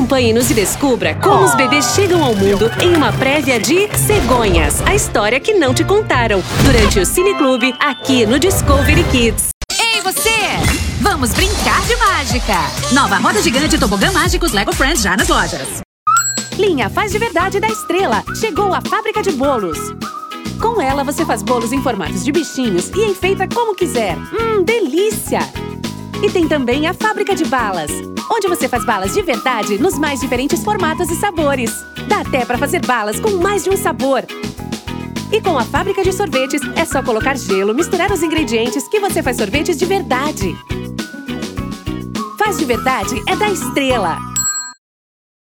Acompanhe-nos e descubra como os bebês chegam ao mundo em uma prévia de Cegonhas, a história que não te contaram, durante o Cineclube, aqui no Discovery Kids. Ei, você! Vamos brincar de mágica! Nova roda gigante tobogã mágicos Lego Friends já nas lojas. Linha Faz de Verdade da Estrela. Chegou a fábrica de bolos. Com ela, você faz bolos em formatos de bichinhos e enfeita como quiser. Delícia! E tem também a Fábrica de Balas, onde você faz balas de verdade nos mais diferentes formatos e sabores. Dá até para fazer balas com mais de um sabor. E com a Fábrica de Sorvetes, é só colocar gelo, misturar os ingredientes que você faz sorvetes de verdade. Faz de Verdade é da Estrela.